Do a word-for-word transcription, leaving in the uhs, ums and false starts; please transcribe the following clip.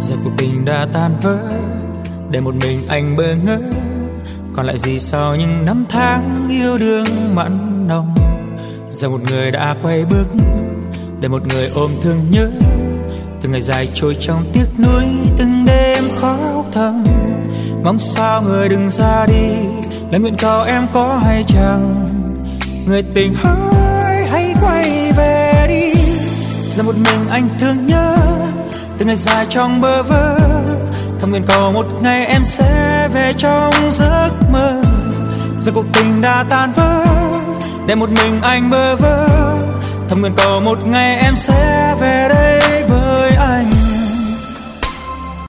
Giờ cuộc tình đã tan vỡ, để một mình anh bơ ngỡ. Còn lại gì sau những năm tháng yêu đương mặn nồng. Giờ một người đã quay bước, để một người ôm thương nhớ. Từng ngày dài trôi trong tiếc nuối, từng đêm khóc thầm. Mong sao người đừng ra đi, lời nguyện cầu em có hay chăng. Người tình hỡi hãy quay về đi. Giờ một mình anh thương nhớ, từng ngày dài trong bơ vơ. Thầm nguyện cầu một ngày em sẽ về trong giấc mơ. Giờ cuộc tình đã tan vỡ, để một mình anh bơ vơ. Thầm nguyện cầu một ngày em sẽ về đây với anh.